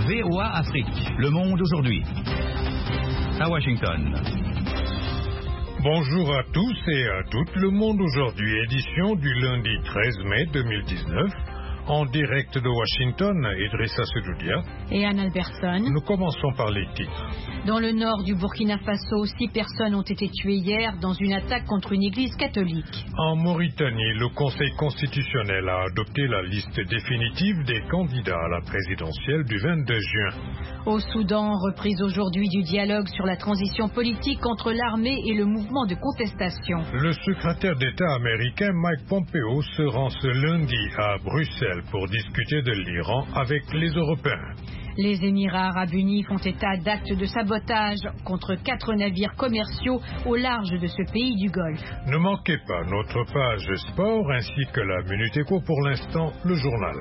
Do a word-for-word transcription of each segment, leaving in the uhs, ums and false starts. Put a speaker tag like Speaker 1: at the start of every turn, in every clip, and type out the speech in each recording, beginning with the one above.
Speaker 1: V O A Afrique, le monde aujourd'hui. À Washington.
Speaker 2: Bonjour à tous et à toutes, le monde aujourd'hui, édition du lundi treize mai deux mille dix-neuf. En direct de Washington, Idrissa Sedoudia
Speaker 3: et Anne Alberson.
Speaker 2: Nous commençons par les titres.
Speaker 3: Dans le nord du Burkina Faso, six personnes ont été tuées hier dans une attaque contre une église catholique.
Speaker 2: En Mauritanie, le Conseil constitutionnel a adopté la liste définitive des candidats à la présidentielle du vingt-deux juin.
Speaker 3: Au Soudan, reprise aujourd'hui du dialogue sur la transition politique entre l'armée et le mouvement de contestation.
Speaker 2: Le secrétaire d'État américain Mike Pompeo se rend ce lundi à Bruxelles pour discuter de l'Iran avec les Européens.
Speaker 3: Les Émirats arabes unis font état d'actes de sabotage contre quatre navires commerciaux au large de ce pays du Golfe.
Speaker 2: Ne manquez pas notre page sport ainsi que la Minute Éco, pour l'instant le journal.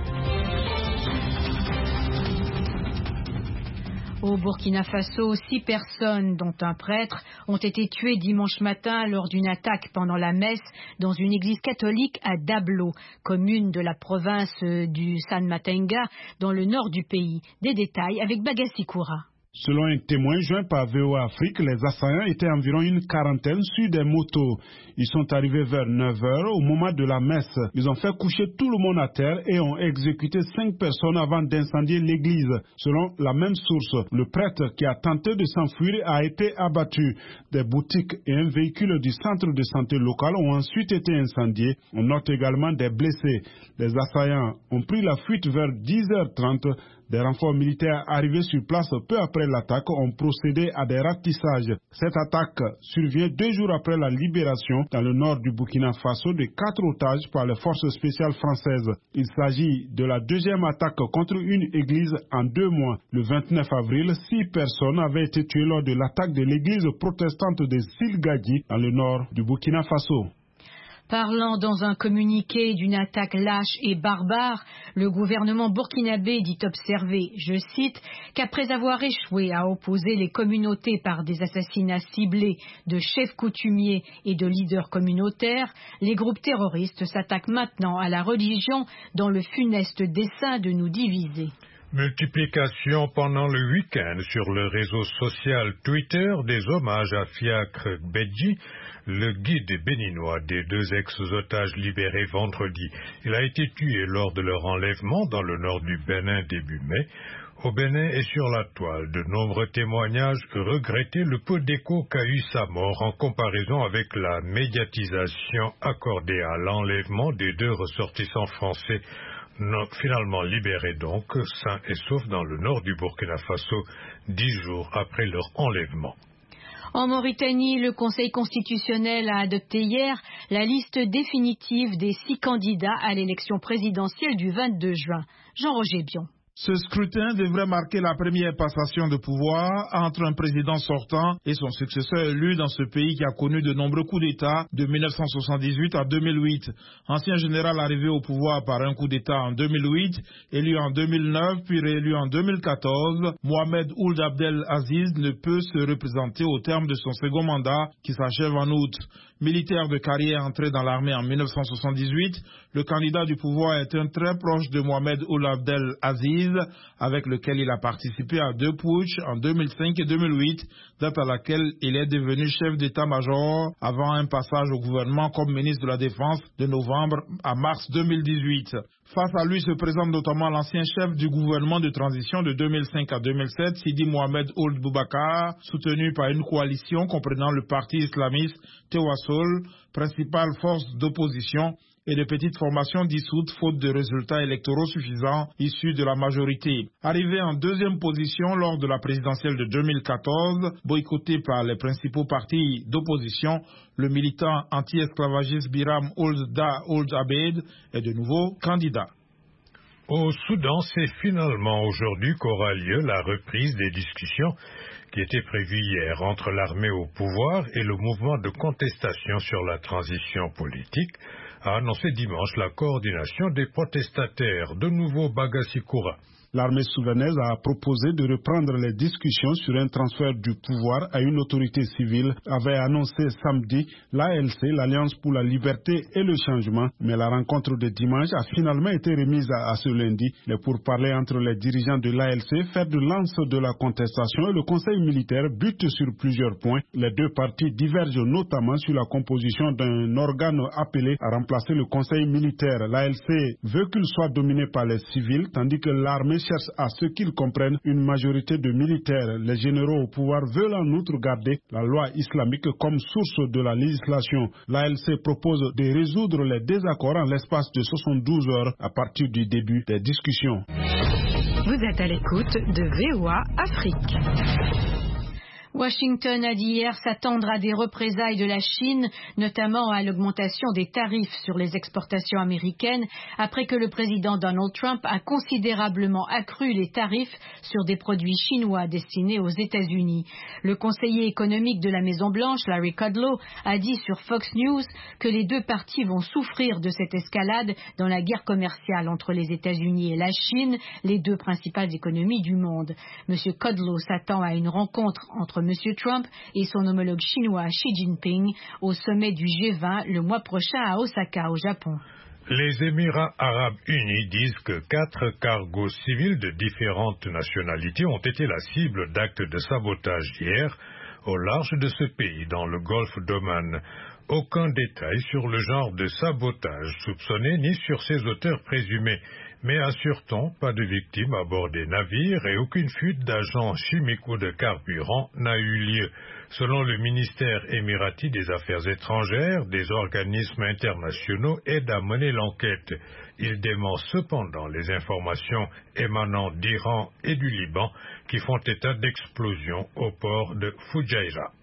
Speaker 3: Au Burkina Faso, six personnes, dont un prêtre, ont été tuées dimanche matin lors d'une attaque pendant la messe dans une église catholique à Dablo, commune de la province du San Matenga, dans le nord du pays. Des détails avec Bagassi Koura.
Speaker 4: Selon un témoin joint par V O A Afrique, les assaillants étaient environ une quarantaine sur des motos. Ils sont arrivés vers neuf heures au moment de la messe. Ils ont fait coucher tout le monde à terre et ont exécuté cinq personnes avant d'incendier l'église. Selon la même source, le prêtre qui a tenté de s'enfuir a été abattu. Des boutiques et un véhicule du centre de santé local ont ensuite été incendiés. On note également des blessés. Les assaillants ont pris la fuite vers dix heures trente. Des renforts militaires arrivés sur place peu après l'attaque ont procédé à des ratissages. Cette attaque survient deux jours après la libération dans le nord du Burkina Faso de quatre otages par les forces spéciales françaises. Il s'agit de la deuxième attaque contre une église en deux mois. Le vingt-neuf avril, six personnes avaient été tuées lors de l'attaque de l'église protestante de Silgadi dans le nord du Burkina Faso.
Speaker 3: Parlant dans un communiqué d'une attaque lâche et barbare, le gouvernement burkinabé dit observer, je cite, qu'après avoir échoué à opposer les communautés par des assassinats ciblés de chefs coutumiers et de leaders communautaires, les groupes terroristes s'attaquent maintenant à la religion dans le funeste dessein de nous diviser.
Speaker 2: Multiplication pendant le week-end sur le réseau social Twitter des hommages à Fiacre Bedji, le guide béninois des deux ex-otages libérés vendredi. Il a été tué lors de leur enlèvement dans le nord du Bénin début mai. Au Bénin et sur la toile, de nombreux témoignages regrettaient le peu d'écho qu'a eu sa mort en comparaison avec la médiatisation accordée à l'enlèvement des deux ressortissants français, non, finalement libérés donc, sains et saufs dans le nord du Burkina Faso, dix jours après leur enlèvement.
Speaker 3: En Mauritanie, le Conseil constitutionnel a adopté hier la liste définitive des six candidats à l'élection présidentielle du vingt-deux juin. Jean-Roger Bion.
Speaker 5: Ce scrutin devrait marquer la première passation de pouvoir entre un président sortant et son successeur élu dans ce pays qui a connu de nombreux coups d'État de mille neuf cent soixante-dix-huit à deux mille huit. Ancien général arrivé au pouvoir par un coup d'État en deux mille huit, élu en deux mille neuf puis réélu en deux mille quatorze, Mohamed Ould Abdel Aziz ne peut se représenter au terme de son second mandat qui s'achève en août. Militaire de carrière entré dans l'armée en mille neuf cent soixante-dix-huit, le candidat du pouvoir est un très proche de Mohamed Ould Abdel Aziz, avec lequel il a participé à deux putschs en deux mille cinq et deux mille huit, date à laquelle il est devenu chef d'état-major avant un passage au gouvernement comme ministre de la Défense de novembre à mars deux mille dix-huit. Face à lui se présente notamment l'ancien chef du gouvernement de transition de deux mille cinq à deux mille sept, Sidi Mohamed Ould Boubacar, soutenu par une coalition comprenant le parti islamiste Tewassul, principale force d'opposition, et de petites formations dissoutes faute de résultats électoraux suffisants issus de la majorité. Arrivé en deuxième position lors de la présidentielle de deux mille quatorze, boycotté par les principaux partis d'opposition, le militant anti-esclavagiste Biram Ould Da Ould Abed est de nouveau candidat.
Speaker 2: Au Soudan, c'est finalement aujourd'hui qu'aura lieu la reprise des discussions qui étaient prévues hier entre l'armée au pouvoir et le mouvement de contestation sur la transition politique, a annoncé dimanche la coordination des protestataires. De nouveau, Bagassi Koura.
Speaker 4: L'armée soudanaise a proposé de reprendre les discussions sur un transfert du pouvoir à une autorité civile, avait annoncé samedi l'A L C, l'Alliance pour la liberté et le changement, mais la rencontre de dimanche a finalement été remise à, à ce lundi. Les pourparlers entre les dirigeants de l'A L C, fer de lance de la contestation, et le Conseil militaire butent sur plusieurs points. Les deux parties divergent notamment sur la composition d'un organe appelé à remplacer le Conseil militaire. L'A L C veut qu'il soit dominé par les civils, tandis que l'armée cherche à ce qu'ils comprennent une majorité de militaires. Les généraux au pouvoir veulent en outre garder la loi islamique comme source de la législation. L'A L C propose de résoudre les désaccords en l'espace de soixante-douze heures à partir du début des discussions.
Speaker 3: Vous êtes à l'écoute de V O A Afrique. Washington a dit hier s'attendre à des représailles de la Chine, notamment à l'augmentation des tarifs sur les exportations américaines, après que le président Donald Trump a considérablement accru les tarifs sur des produits chinois destinés aux États-Unis. Le conseiller économique de la Maison-Blanche, Larry Kudlow, a dit sur Fox News que les deux parties vont souffrir de cette escalade dans la guerre commerciale entre les États-Unis et la Chine, les deux principales économies du monde. M. Kudlow s'attend à une rencontre entre M. Trump et son homologue chinois Xi Jinping au sommet du G vingt le mois prochain à Osaka, au Japon.
Speaker 2: Les Émirats arabes unis disent que quatre cargos civils de différentes nationalités ont été la cible d'actes de sabotage hier au large de ce pays, dans le golfe d'Oman. Aucun détail sur le genre de sabotage soupçonné ni sur ses auteurs présumés. Mais assure-t-on, pas de victimes à bord des navires et aucune fuite d'agents chimiques ou de carburant n'a eu lieu. Selon le ministère émirati des Affaires étrangères, des organismes internationaux aident à mener l'enquête. Il dément cependant les informations émanant d'Iran et du Liban qui font état d'explosions au port de Fujairah.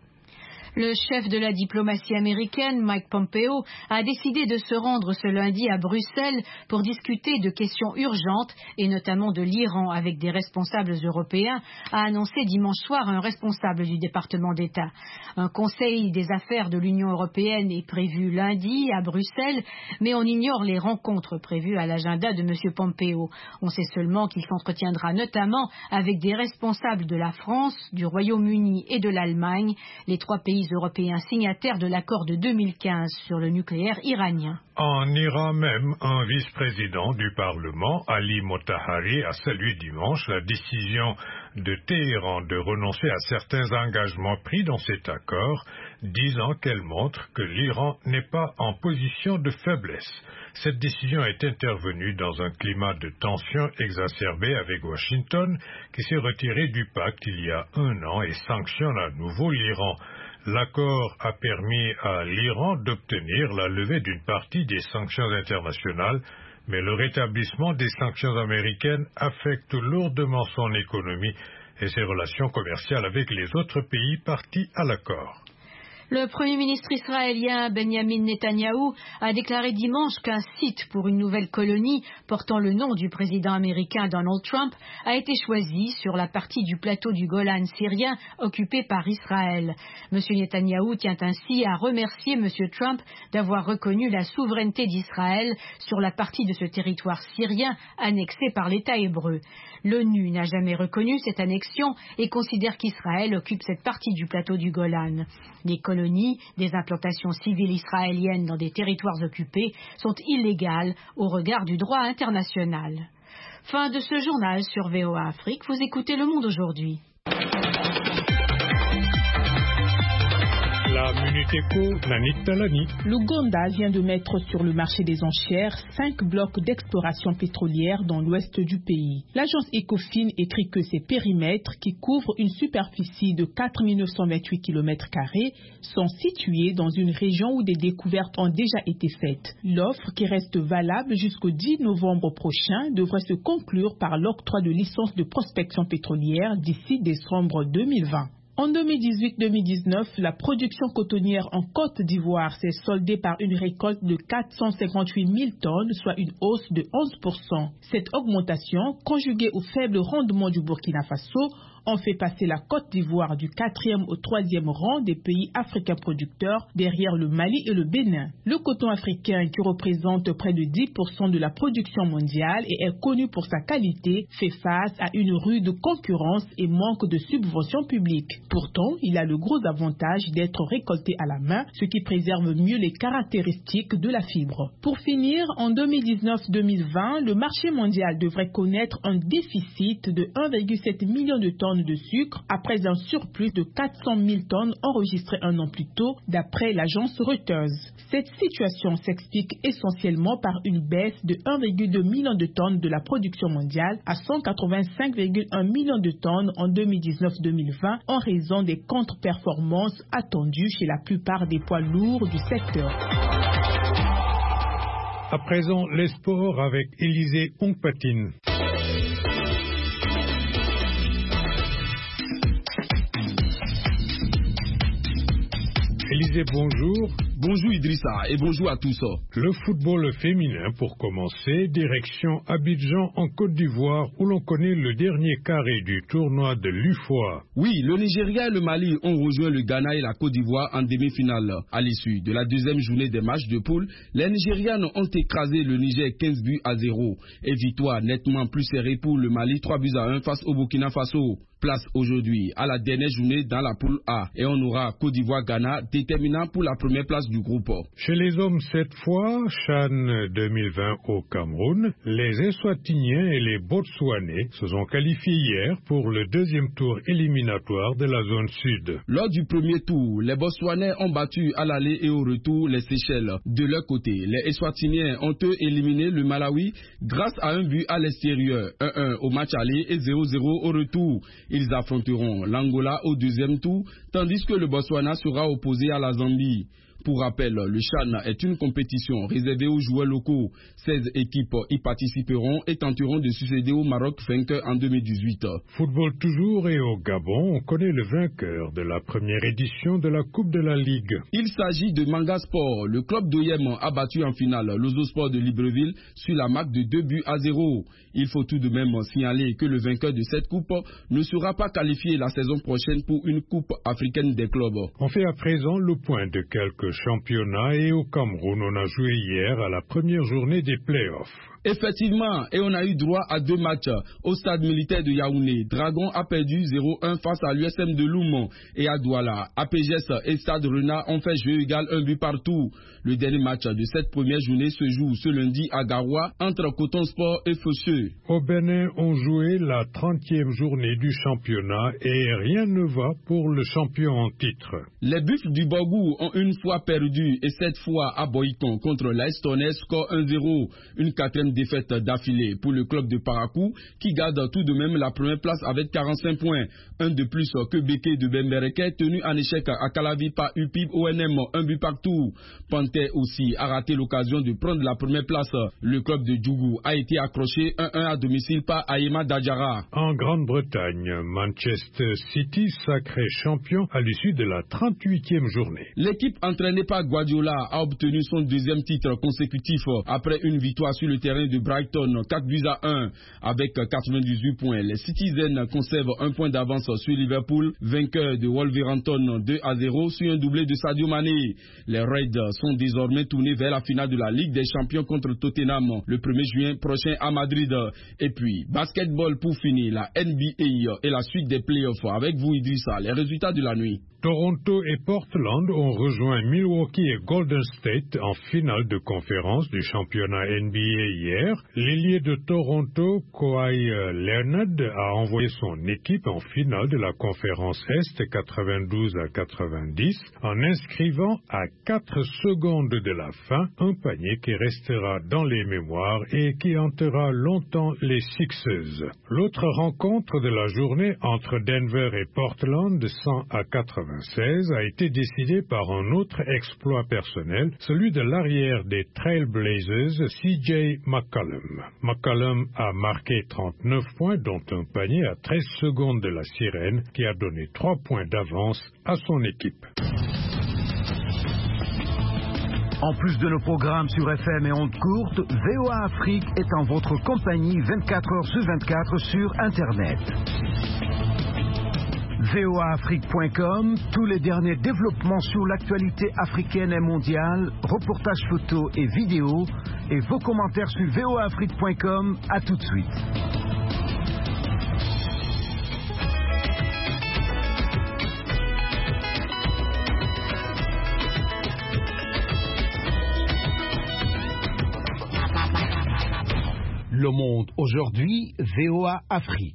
Speaker 3: Le chef de la diplomatie américaine, Mike Pompeo, a décidé de se rendre ce lundi à Bruxelles pour discuter de questions urgentes et notamment de l'Iran avec des responsables européens, a annoncé dimanche soir un responsable du département d'État. Un conseil des affaires de l'Union européenne est prévu lundi à Bruxelles, mais on ignore les rencontres prévues à l'agenda de M. Pompeo. On sait seulement qu'il s'entretiendra notamment avec des responsables de la France, du Royaume-Uni et de l'Allemagne, les trois pays européens signataires de l'accord de deux mille quinze sur le nucléaire iranien.
Speaker 2: En Iran même, un vice-président du Parlement, Ali Motahari, a salué dimanche la décision de Téhéran de renoncer à certains engagements pris dans cet accord, disant qu'elle montre que l'Iran n'est pas en position de faiblesse. Cette décision est intervenue dans un climat de tension exacerbé avec Washington, qui s'est retiré du pacte il y a un an et sanctionne à nouveau l'Iran. L'accord a permis à l'Iran d'obtenir la levée d'une partie des sanctions internationales, mais le rétablissement des sanctions américaines affecte lourdement son économie et ses relations commerciales avec les autres pays partis à l'accord.
Speaker 3: Le Premier ministre israélien Benjamin Netanyahou a déclaré dimanche qu'un site pour une nouvelle colonie portant le nom du président américain Donald Trump a été choisi sur la partie du plateau du Golan syrien occupée par Israël. M. Netanyahou tient ainsi à remercier M. Trump d'avoir reconnu la souveraineté d'Israël sur la partie de ce territoire syrien annexé par l'État hébreu. L'ONU n'a jamais reconnu cette annexion et considère qu'Israël occupe cette partie du plateau du Golan. Les colonies, des implantations civiles israéliennes dans des territoires occupés, sont illégales au regard du droit international. Fin de ce journal sur V O A Afrique. Vous écoutez Le Monde aujourd'hui.
Speaker 2: La Minute Éco, Nanit Talani.
Speaker 6: L'Ouganda vient de mettre sur le marché des enchères cinq blocs d'exploration pétrolière dans l'ouest du pays. L'agence Ecofin écrit que ces périmètres, qui couvrent une superficie de quatre mille neuf cent vingt-huit kilomètres carrés, sont situés dans une région où des découvertes ont déjà été faites. L'offre, qui reste valable jusqu'au dix novembre prochain, devrait se conclure par l'octroi de licences de prospection pétrolière d'ici décembre deux mille vingt. En deux mille dix-huit deux mille dix-neuf, la production cotonnière en Côte d'Ivoire s'est soldée par une récolte de quatre cent cinquante-huit mille tonnes, soit une hausse de onze pour cent. Cette augmentation, conjuguée au faible rendement du Burkina Faso, ont fait passer la Côte d'Ivoire du quatrième au troisième rang des pays africains producteurs, derrière le Mali et le Bénin. Le coton africain, qui représente près de dix pour cent de la production mondiale et est connu pour sa qualité, fait face à une rude concurrence et manque de subventions publiques. Pourtant, il a le gros avantage d'être récolté à la main, ce qui préserve mieux les caractéristiques de la fibre. Pour finir, en deux mille dix-neuf deux mille vingt, le marché mondial devrait connaître un déficit de un virgule sept million de tonnes de sucre après un surplus de quatre cent mille tonnes enregistré un an plus tôt, d'après l'agence Reuters. Cette situation s'explique essentiellement par une baisse de un virgule deux million de tonnes de la production mondiale à cent quatre-vingt-cinq virgule un millions de tonnes en deux mille dix-neuf deux mille vingt en raison des contre-performances attendues chez la plupart des poids lourds du secteur.
Speaker 2: À présent, les sports avec Élisée Ongpatine. Élisée, bonjour.
Speaker 7: Bonjour Idrissa et bonjour à tous.
Speaker 2: Le football féminin pour commencer, direction Abidjan en Côte d'Ivoire où l'on connaît le dernier carré du tournoi de l'U F O A.
Speaker 7: Oui, le Nigeria et le Mali ont rejoint le Ghana et la Côte d'Ivoire en demi-finale. À l'issue de la deuxième journée des matchs de poule, les Nigérianes ont écrasé le Niger quinze buts à zéro et victoire nettement plus serrée pour le Mali trois buts à un face au Burkina Faso. Place aujourd'hui à la dernière journée dans la poule A et on aura Côte d'Ivoire-Ghana déterminant pour la première place du groupe.
Speaker 2: Chez les hommes cette fois, CHAN deux mille vingt au Cameroun, les Eswatiniens et les Botswanais se sont qualifiés hier pour le deuxième tour éliminatoire de la zone sud.
Speaker 7: Lors du premier tour, les Botswanais ont battu à l'aller et au retour les Seychelles. De leur côté, les Eswatiniens ont eux éliminé le Malawi grâce à un but à l'extérieur, un un au match aller et zéro zéro au retour. Ils affronteront l'Angola au deuxième tour, tandis que le Botswana sera opposé à la Zambie. Pour rappel, le CHAN est une compétition réservée aux joueurs locaux. seize équipes y participeront et tenteront de succéder au Maroc vainqueur en deux mille dix-huit.
Speaker 2: Football toujours et au Gabon, on connaît le vainqueur de la première édition de la Coupe de la Ligue.
Speaker 7: Il s'agit de Manga Sport. Le club d'Oyem a battu en finale l'Ozosport de Libreville sur la marque de deux buts à zéro. Il faut tout de même signaler que le vainqueur de cette coupe ne sera pas qualifié la saison prochaine pour une Coupe africaine des clubs.
Speaker 2: On fait à présent le point de quelques championnat et au Cameroun, on a joué hier à la première journée des playoffs.
Speaker 7: Effectivement, et on a eu droit à deux matchs. Au stade militaire de Yaoundé, Dragon a perdu zéro un face à l'U S M de Loumont. Et à Douala, A P G S et Stade Renard ont fait jeu égal un but partout. Le dernier match de cette première journée se joue ce lundi à Garoua entre Coton Sport et Faucheux.
Speaker 2: Au Bénin, on jouait la trentième journée du championnat et rien ne va pour le champion en titre.
Speaker 7: Les Buffles du Bogou ont une fois perdu et cette fois à Boycon contre l'Estonais, score un zéro. Une quatrième défaite d'affilée pour le club de Parakou qui garde tout de même la première place avec quarante-cinq points. Un de plus que Béké de Bembereke tenu en échec à Calavi par U P I B O N M, un but partout. Panthère aussi a raté l'occasion de prendre la première place. Le club de Djougou a été accroché un un à domicile par Ayema Dajara.
Speaker 2: En Grande-Bretagne, Manchester City sacré champion à l'issue de la trente-huitième journée.
Speaker 7: L'équipe entraînée par Guardiola a obtenu son deuxième titre consécutif après une victoire sur le terrain de Brighton, quatre buts à un. Avec quatre-vingt-dix-huit points, les Citizens conservent un point d'avance sur Liverpool, vainqueur de Wolverhampton deux à zéro sur un doublé de Sadio Mané. Les Reds sont désormais tournés vers la finale de la Ligue des Champions contre Tottenham le premier juin prochain à Madrid. Et puis, basketball pour finir, la N B A et la suite des playoffs. Avec vous Idrissa, les résultats de la nuit.
Speaker 2: Toronto et Portland ont rejoint Milwaukee et Golden State en finale de conférence du championnat N B A hier. L'ailier de Toronto, Kawhi Leonard, a envoyé son équipe en finale de la conférence Est quatre-vingt-douze à quatre-vingt-dix en inscrivant à quatre secondes de la fin un panier qui restera dans les mémoires et qui hantera longtemps les Sixers. L'autre rencontre de la journée entre Denver et Portland, cent à quatre-vingt-seize, a été décidée par un autre exploit personnel, celui de l'arrière des Trailblazers, C J McCollum. McCollum a marqué trente-neuf points, dont un panier à treize secondes de la sirène, qui a donné trois points d'avance à son équipe.
Speaker 8: En plus de nos programmes sur F M et ondes courtes, V O A Afrique est en votre compagnie vingt-quatre heures sur vingt-quatre sur Internet. V O A Afrique point com, tous les derniers développements sur l'actualité africaine et mondiale, reportages photos et vidéos, et vos commentaires sur V O A Afrique point com. À tout de suite. Le monde aujourd'hui, V O A Afrique.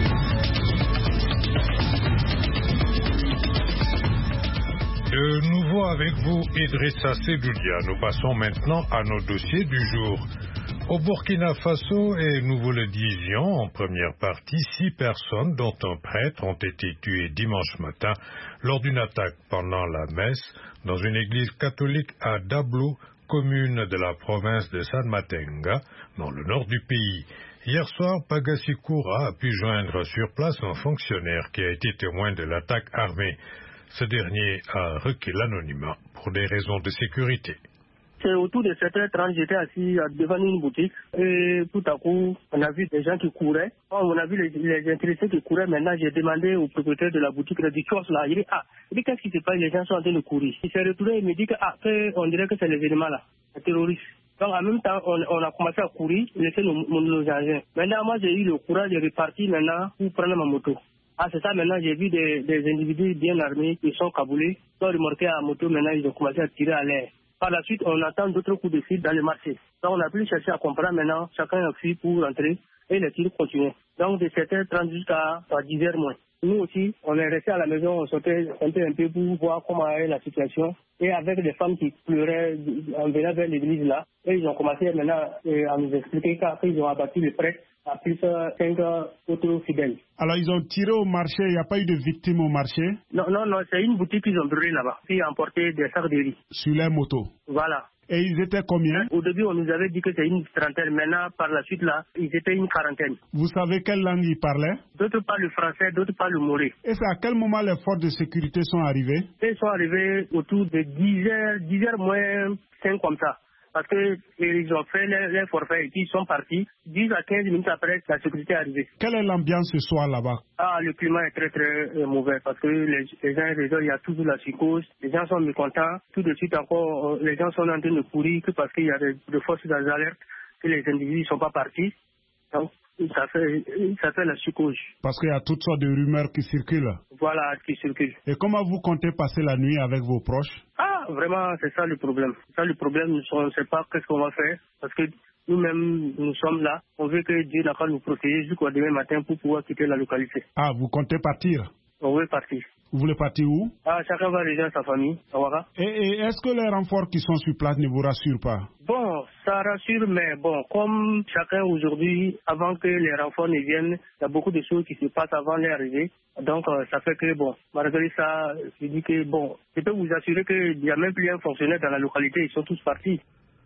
Speaker 2: De nouveau avec vous, Idrissa Sedoudia. Nous passons maintenant à nos dossiers du jour. Au Burkina Faso, et nous vous le disions en première partie, six personnes, dont un prêtre, ont été tuées dimanche matin lors d'une attaque pendant la messe dans une église catholique à Dablo, commune de la province de San Matenga, dans le nord du pays. Hier soir, Pagassi Koura a pu joindre sur place un fonctionnaire qui a été témoin de l'attaque armée. Ce dernier a requis l'anonymat pour des raisons de sécurité.
Speaker 9: C'est autour de sept heures trente, j'étais assis devant une boutique et tout à coup, on a vu des gens qui couraient. Quand on a vu les, les intéressés qui couraient, maintenant j'ai demandé au propriétaire de la boutique, du kiosque là, il dit, ah, il dit, qu'est-ce qui se passe, les gens sont en train de courir. Il s'est retourné et me dit que, ah, que, on dirait que c'est les éléments là, les terroristes. Donc en même temps, on, on a commencé à courir, laisser nos, nos, nos engins. Maintenant, moi j'ai eu le courage de repartir maintenant pour prendre ma moto. Ah, c'est ça, maintenant j'ai vu des, des individus bien armés qui sont caboulés, qui ont remorqué à la moto, maintenant ils ont commencé à tirer à l'air. Par la suite, on attend d'autres coups de fil dans le marché. Donc, on a pu chercher à comprendre maintenant. Chacun a fui pour rentrer et les tirs continuaient. Donc, de sept heures trente jusqu'à dix heures moins. Nous aussi, on est resté à la maison, on sortait un peu, un peu pour voir comment est la situation. Et avec des femmes qui pleuraient en venant vers l'église là, et ils ont commencé maintenant à nous expliquer qu'après ils ont abattu le prêtre à plus de cinq autres fidèles.
Speaker 4: Alors ils ont tiré au marché, il n'y a pas eu de victimes au marché?
Speaker 9: Non, non, non, c'est une boutique qu'ils ont brûlée là-bas, qui a emporté des sacs de riz.
Speaker 4: Sur les motos?
Speaker 9: Voilà.
Speaker 4: Et ils étaient combien?
Speaker 9: Au début, on nous avait dit que c'est une trentaine. Maintenant, par la suite, là, ils étaient une quarantaine.
Speaker 4: Vous savez quelle langue ils parlaient?
Speaker 9: D'autres parlent le français, d'autres parlent le moré.
Speaker 4: Et c'est à quel moment les forces de sécurité sont arrivées?
Speaker 9: Ils sont arrivés autour de dix heures, dix heures moins cinq comme ça. Parce qu'ils ont fait les forfaits et puis ils sont partis. dix à quinze minutes après, la sécurité est arrivée.
Speaker 4: Quelle est l'ambiance ce soir là-bas?
Speaker 9: Ah, le climat est très très euh, mauvais parce que les, les gens, les gens, il y a toujours la psychose. Les gens sont mécontents. Tout de suite encore, euh, les gens sont en train de courir que parce qu'il y a des, des forces d'alerte que les individus ne sont pas partis. Donc, ça fait, ça fait la psychose.
Speaker 4: Parce qu'il y a toutes sortes de rumeurs qui circulent.
Speaker 9: Voilà, qui circulent.
Speaker 4: Et comment vous comptez passer la nuit avec vos proches?
Speaker 9: Ah, vraiment, c'est ça le problème. C'est ça le problème, on ne sait pas qu'est-ce qu'on va faire. Parce que nous-mêmes, nous sommes là. On veut que Dieu n'a pas nous protéger jusqu'au demain matin pour pouvoir quitter la localité.
Speaker 4: Ah, vous comptez partir?
Speaker 9: On veut partir.
Speaker 4: Vous voulez partir où?
Speaker 9: Ah, chacun va rejoindre sa famille, à Ouaga.
Speaker 4: Et, et est-ce que les renforts qui sont sur place ne vous rassurent pas?
Speaker 9: Bon, ça rassure, mais bon, comme chacun aujourd'hui, avant que les renforts ne viennent, il y a beaucoup de choses qui se passent avant leur arrivée. Donc, euh, ça fait que, bon, malgré ça, je dis que, bon, je peux vous assurer qu'il n'y a même plus un fonctionnaire dans la localité, ils sont tous partis.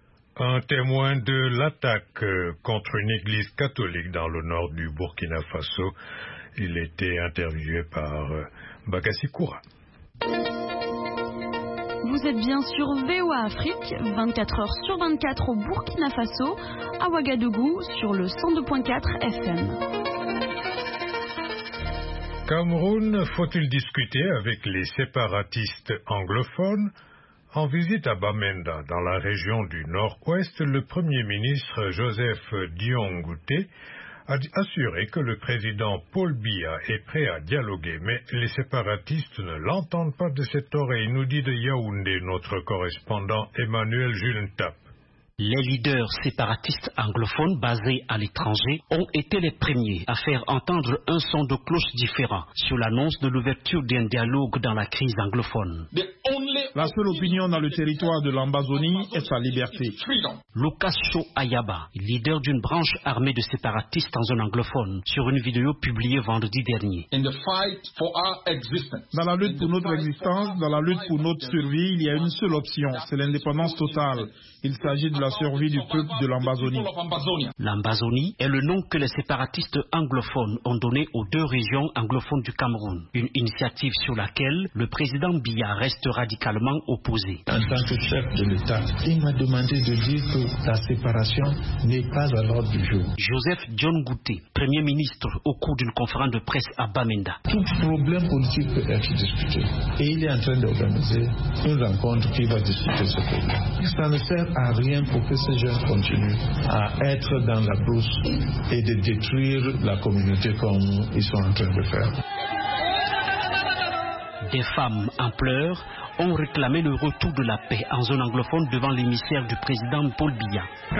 Speaker 2: Un témoin de l'attaque contre une église catholique dans le nord du Burkina Faso. Il était interviewé par euh, Bagassi Koura.
Speaker 10: Vous êtes bien sur V O A Afrique, vingt-quatre heures sur vingt-quatre au Burkina Faso, à Ouagadougou, sur le cent deux point quatre F M.
Speaker 2: Cameroun, faut-il discuter avec les séparatistes anglophones? En visite à Bamenda, dans la région du Nord-Ouest, le Premier ministre Joseph Dion-Ngouté a assuré que le président Paul Biya est prêt à dialoguer, mais les séparatistes ne l'entendent pas de cette oreille, nous dit de Yaoundé notre correspondant Emmanuel Julentap.
Speaker 11: Les leaders séparatistes anglophones basés à l'étranger ont été les premiers à faire entendre un son de cloche différent sur l'annonce de l'ouverture d'un dialogue dans la crise anglophone.
Speaker 12: The only
Speaker 5: La seule opinion dans le territoire de l'Ambazonie est sa liberté.
Speaker 11: Lucas Shaw Ayaba, leader d'une branche armée de séparatistes en zone anglophone, sur une vidéo publiée vendredi dernier.
Speaker 5: Dans la lutte pour notre existence, dans la lutte pour notre survie, il y a une seule option, c'est l'indépendance totale. Il s'agit de la survie du peuple de l'Ambazonie.
Speaker 11: L'Ambazonie est le nom que les séparatistes anglophones ont donné aux deux régions anglophones du Cameroun. Une initiative sur laquelle le président Biya reste radicalement opposé.
Speaker 12: En tant que chef de l'État, il m'a demandé de dire que la séparation n'est pas à l'ordre du jour.
Speaker 11: Joseph John Gouté, Premier ministre, au cours d'une conférence de presse à Bamenda.
Speaker 12: Tout problème politique peut être discuté. Et il est en train d'organiser une rencontre qui va discuter ce problème. Ça ne sert à rien pour que ces jeunes continuent à être dans la brousse et de détruire la communauté comme ils sont en train de faire.
Speaker 11: Des femmes en pleurs ont réclamé le retour de la paix en zone anglophone devant l'émissaire du président Paul Biya.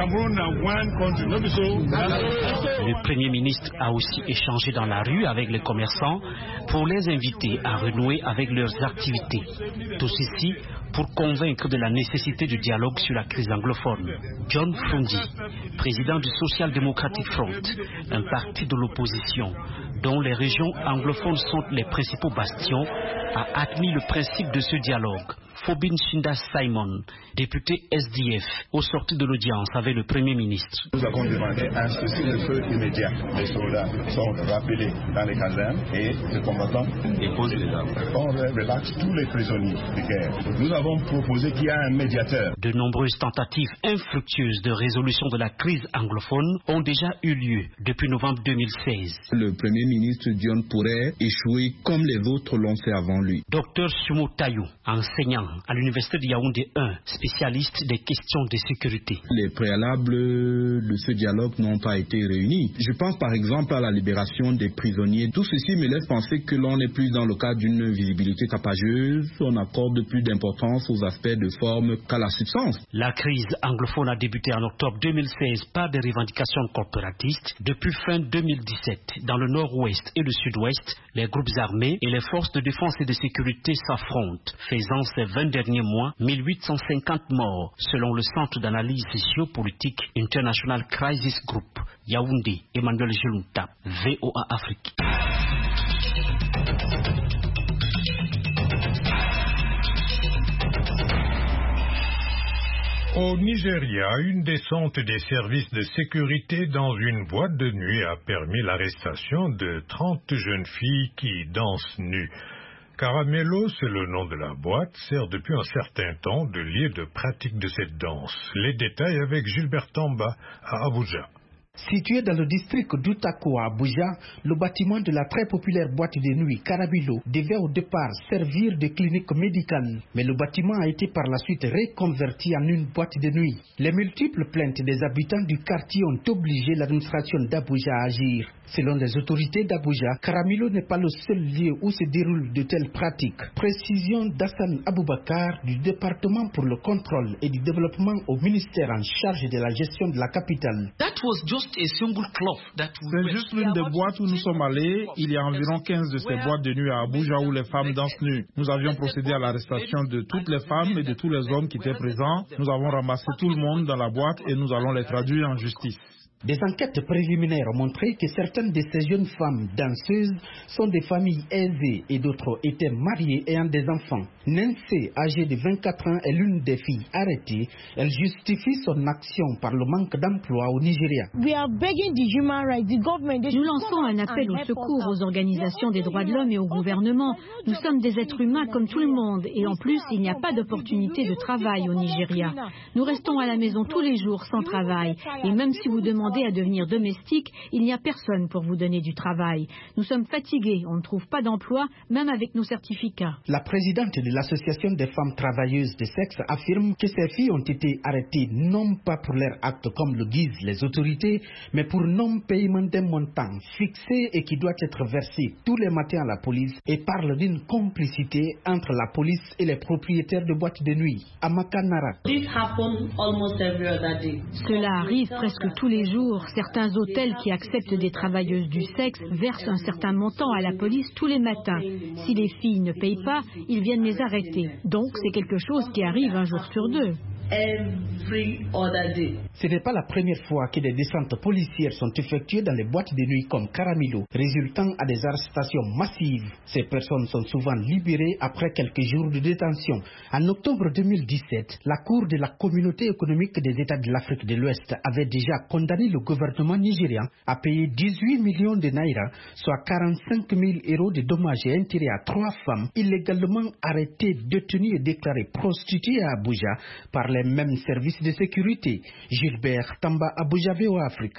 Speaker 11: Le Premier ministre a aussi échangé dans la rue avec les commerçants pour les inviter à renouer avec leurs activités. Tout ceci pour convaincre de la nécessité du dialogue sur la crise anglophone. John Fundi, président du Social Democratic Front, un parti de l'opposition dont les régions anglophones sont les principaux bastions, a admis le principe de ce dialogue. Fobin Shinda Simon, député S D F, au sorti de l'audience avec le Premier ministre.
Speaker 13: Nous avons demandé un cessez-le-feu immédiat. Les soldats sont rappelés dans les casernes et les combattants déposent les armes. On relaxe tous les prisonniers de guerre. Nous avons proposé qu'il y ait un médiateur.
Speaker 11: De nombreuses tentatives infructueuses de résolution de la crise anglophone ont déjà eu lieu depuis novembre deux mille seize.
Speaker 14: Le Premier ministre Dion pourrait échouer comme les autres l'ont fait avant lui.
Speaker 11: Docteur Sumo Tayou, enseignant à l'université de Yaoundé un, spécialiste des questions de sécurité.
Speaker 14: Les préalables de ce dialogue n'ont pas été réunis. Je pense par exemple à la libération des prisonniers. Tout ceci me laisse penser que l'on est plus dans le cadre d'une visibilité tapageuse. On accorde plus d'importance aux aspects de forme qu'à la substance.
Speaker 11: La crise anglophone a débuté en octobre deux mille seize par des revendications corporatistes. Depuis fin deux mille dix-sept, dans le nord-ouest et le sud-ouest, les groupes armés et les forces de défense et de sécurité s'affrontent, faisant ces vingt derniers mois mille huit cent cinquante morts, selon le Centre d'analyse géopolitique International Crisis Group. Yaoundé, Emmanuel Gelunta, V O A Afrique.
Speaker 2: Au Nigeria, une descente des services de sécurité dans une boîte de nuit a permis l'arrestation de trente jeunes filles qui dansent nues. Caramello, c'est le nom de la boîte, sert depuis un certain temps de lieu de pratique de cette danse. Les détails avec Gilbert Tamba à Abuja.
Speaker 15: Situé dans le district d'Utako à Abuja, le bâtiment de la très populaire boîte de nuit Caramello devait au départ servir de clinique médicale, mais le bâtiment a été par la suite reconverti en une boîte de nuit. Les multiples plaintes des habitants du quartier ont obligé l'administration d'Abuja à agir. Selon les autorités d'Abuja, Caramello n'est pas le seul lieu où se déroulent de telles pratiques. Précision d'Hassan Aboubakar du département pour le contrôle et du développement au ministère en charge de la gestion de la capitale.
Speaker 5: C'est juste l'une des boîtes où nous sommes allés. Il y a environ quinze de ces boîtes de nuit à Abuja où les femmes dansent nues. Nous avions procédé à l'arrestation de toutes les femmes et de tous les hommes qui étaient présents. Nous avons ramassé tout le monde dans la boîte et nous allons les traduire en justice.
Speaker 15: Des enquêtes préliminaires ont montré que certaines de ces jeunes femmes danseuses sont des familles aisées et d'autres étaient mariées et ont des enfants. Nancy, âgée de vingt-quatre ans, est l'une des filles arrêtées. Elle justifie son action par le manque d'emploi au Nigeria.
Speaker 3: Nous lançons un appel au secours aux organisations des droits de l'homme et au gouvernement. Nous sommes des êtres humains comme tout le monde et en plus, il n'y a pas d'opportunité de travail au Nigeria. Nous restons à la maison tous les jours sans travail et même si vous demandez à devenir domestique, il n'y a personne pour vous donner du travail. Nous sommes fatigués, on ne trouve pas d'emploi, même avec nos certificats.
Speaker 15: La présidente de l'association des femmes travailleuses de sexe affirme que ces filles ont été arrêtées non pas pour leur acte comme le disent les autorités, mais pour non-paiement d'un montant fixé et qui doit être versé tous les matins à la police et parle d'une complicité entre la police et les propriétaires de boîtes de nuit. Amaka Nara.
Speaker 3: Cela arrive presque tous les jours. jours, certains hôtels qui acceptent des travailleuses du sexe versent un certain montant à la police tous les matins. Si les filles ne payent pas, ils viennent les arrêter. Donc c'est quelque chose qui arrive un jour sur deux.
Speaker 15: Ce n'est pas la première fois que des descentes policières sont effectuées dans les boîtes de nuit comme Caramilo, résultant à des arrestations massives. Ces personnes sont souvent libérées après quelques jours de détention. En octobre deux mille dix-sept, la Cour de la Communauté économique des États de l'Afrique de l'Ouest avait déjà condamné le gouvernement nigérian à payer dix-huit millions de naira, soit quarante-cinq mille euros de dommages et intérêts à trois femmes illégalement arrêtées, détenues et déclarées prostituées à Abuja par les mêmes services de sécurité. Gilbert Tamba, Abuja, V O A Afrique.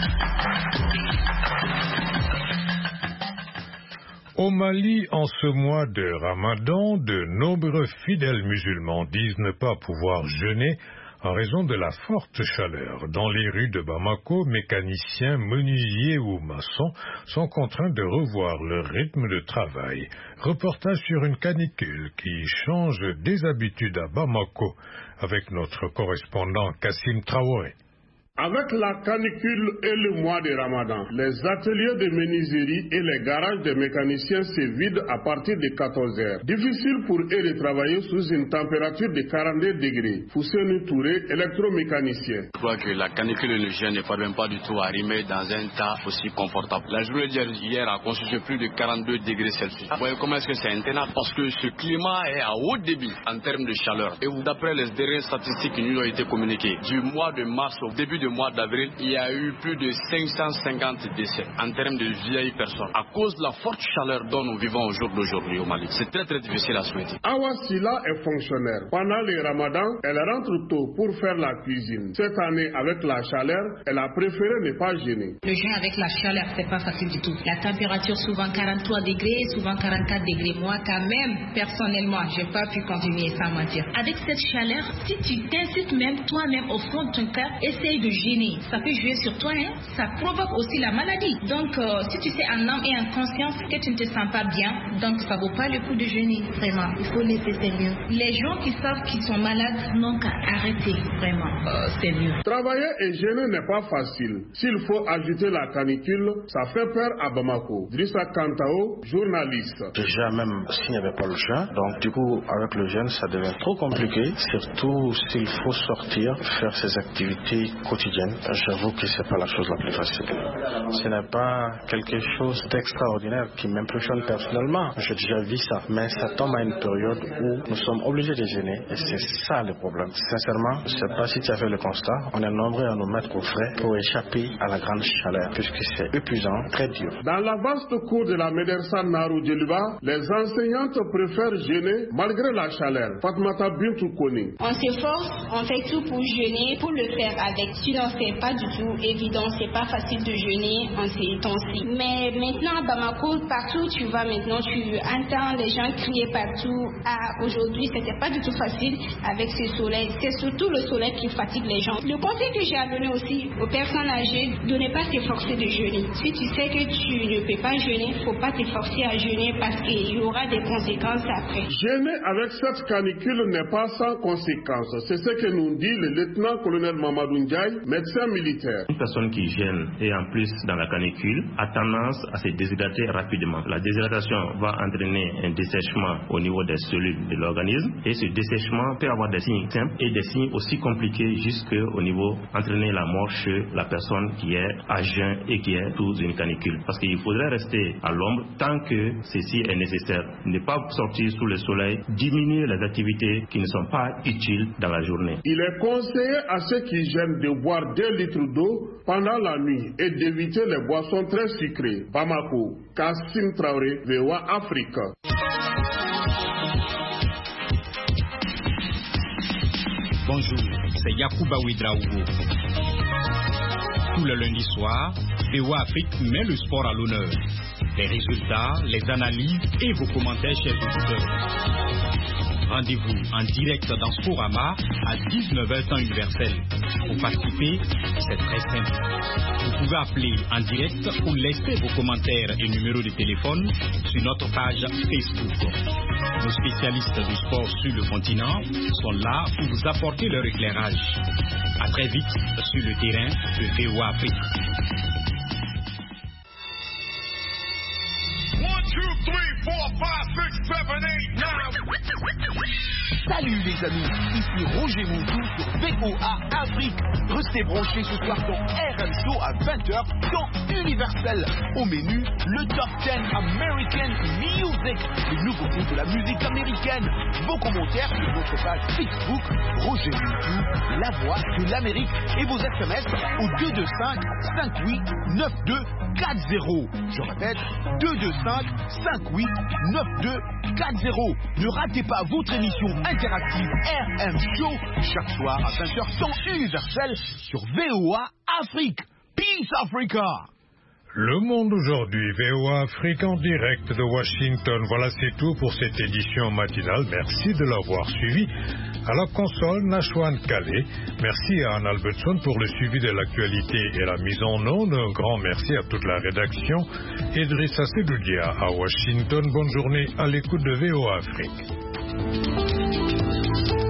Speaker 2: Au Mali, en ce mois de Ramadan, de nombreux fidèles musulmans disent ne pas pouvoir jeûner en raison de la forte chaleur. Dans les rues de Bamako, mécaniciens, menuisiers ou maçons sont contraints de revoir leur rythme de travail. Reportage sur une canicule qui change des habitudes à Bamako avec notre correspondant Kassim Traoré.
Speaker 16: Avec la canicule et le mois de Ramadan, les ateliers de menuiserie et les garages des mécaniciens se vident à partir de quatorze heures. Difficile pour eux de travailler sous une température de quarante-deux degrés. Fousseni Touré, électromécanicien.
Speaker 17: Je crois que la canicule ne gêne ne parvient pas du tout à arrimer dans un tas aussi confortable. La journée d'hier a constitué plus de quarante-deux degrés Celsius. Vous voyez comment est-ce que c'est intenable? Parce que ce climat est à haut débit en termes de chaleur. Et d'après les dernières statistiques qui nous ont été communiquées, du mois de mars au début de mois d'avril, il y a eu plus de cinq cent cinquante décès en termes de vieilles personnes à cause de la forte chaleur dont nous vivons au jour d'aujourd'hui au Mali. C'est très très difficile à souhaiter.
Speaker 16: Awa Sila est fonctionnaire. Pendant le Ramadan, elle rentre tôt pour faire la cuisine. Cette année, avec la chaleur, elle a préféré ne pas gêner.
Speaker 18: Le jeûne avec la chaleur, c'est pas facile du tout. La température souvent quarante-trois degrés, souvent quarante-quatre degrés. Moi, quand même, personnellement, j'ai pas pu continuer sans mentir. Avec cette chaleur, si tu t'incites même toi-même au fond de ton cœur, essaye de gêner. Ça peut jouer sur toi, hein? Ça provoque aussi la maladie. Donc, euh, si tu sais en âme et en conscience que tu ne te sens pas bien, donc ça vaut pas le coup de jeûner, vraiment. Il faut laisser, c'est mieux. Les gens qui savent qu'ils sont malades n'ont qu'à arrêter, vraiment. Euh, c'est mieux.
Speaker 16: Travailler et jeûner n'est pas facile. S'il faut ajouter la canicule, ça fait peur à Bamako. Drissa Kantao, journaliste.
Speaker 19: Déjà, même s'il n'y avait pas le jeûne, donc du coup, avec le jeûne, ça devient trop compliqué, surtout s'il faut sortir, faire ses activités quotidiennes. J'avoue que c'est pas la chose la plus facile. Ce n'est pas quelque chose d'extraordinaire qui m'impressionne personnellement. J'ai déjà vu ça. Mais ça tombe à une période où nous sommes obligés de gêner et c'est ça le problème. Sincèrement, je ne sais pas si tu as fait le constat. On est nombreux à nous mettre au frais pour échapper à la grande chaleur puisque c'est épuisant, très dur.
Speaker 16: Dans la vaste cour de la Médersa Naru Djeliba, les enseignantes préfèrent gêner malgré la chaleur. Fatmata Bintou Koni.
Speaker 20: On s'efforce, on fait tout pour gêner, pour le faire avec. Sinon, c'est pas du tout évident, c'est pas facile de jeûner en ces temps-ci. Mais maintenant à Bamako, partout tu vas maintenant, tu entends les gens crier partout. Ah, aujourd'hui, c'était pas du tout facile avec ce soleil. C'est surtout le soleil qui fatigue les gens. Le conseil que j'ai à donner aussi aux personnes âgées, de ne pas s'efforcer de jeûner. Si tu sais que tu ne peux pas jeûner, faut pas t'efforcer à jeûner parce qu'il y aura des conséquences après.
Speaker 16: Jeûner avec cette canicule n'est pas sans conséquences. C'est ce que nous dit le lieutenant-colonel Mamadou Ndiaye, médecin militaire.
Speaker 21: Une personne qui gêne et en plus dans la canicule a tendance à se déshydrater rapidement. La déshydratation va entraîner un dessèchement au niveau des cellules de l'organisme et ce dessèchement peut avoir des signes simples et des signes aussi compliqués jusqu'au niveau entraîner la mort chez la personne qui est à jeun et qui est sous une canicule. Parce qu'il faudrait rester à l'ombre tant que ceci est nécessaire. Ne pas sortir sous le soleil, diminuer les activités qui ne sont pas utiles dans la journée.
Speaker 16: Il est conseillé à ceux qui gênent de boire deux litres d'eau pendant la nuit et d'éviter les boissons très sucrées. Bamako, Kassim Traoré, V O A Afrique.
Speaker 22: Bonjour, c'est Yacouba Ouidraogo. Tout le lundi soir, V O A Afrique met le sport à l'honneur. Les résultats, les analyses et vos commentaires, chers auditeurs. Rendez-vous en direct dans Sporama à dix-neuf heures temps universel. Pour participer, c'est très simple. Vous pouvez appeler en direct ou laisser vos commentaires et numéros de téléphone sur notre page Facebook. Nos spécialistes du sport sur le continent sont là pour vous apporter leur éclairage. À très vite sur le terrain de V O A Afrique.
Speaker 1: Salut les amis, ici Roger Moudou sur V O A Afrique. Restez branchés ce soir dans R M Show à vingt heures dans Universel. Au menu, le Top dix American Music, les nouveaux groupes de la musique américaine. Vos commentaires sur votre page Facebook, Roger Moudou, la voix de l'Amérique, et vos S M S au deux deux cinq, cinq huit, neuf deux quatre zéro. Je répète, deux deux cinq, cinq huit, neuf deux quatre zéro. Ne ratez pas votre émission interactive R M Show chaque soir à vingt heures temps universel sur V O A Afrique. Peace Africa.
Speaker 2: Le monde aujourd'hui, V O A Afrique en direct de Washington. Voilà, c'est tout pour cette édition matinale. Merci de l'avoir suivi. À la console, Nashwan Calais. Merci à Anne Albertson pour le suivi de l'actualité et la mise en onde. Un grand merci à toute la rédaction. Idrissa Sedoudia à Washington. Bonne journée à l'écoute de V O A Afrique.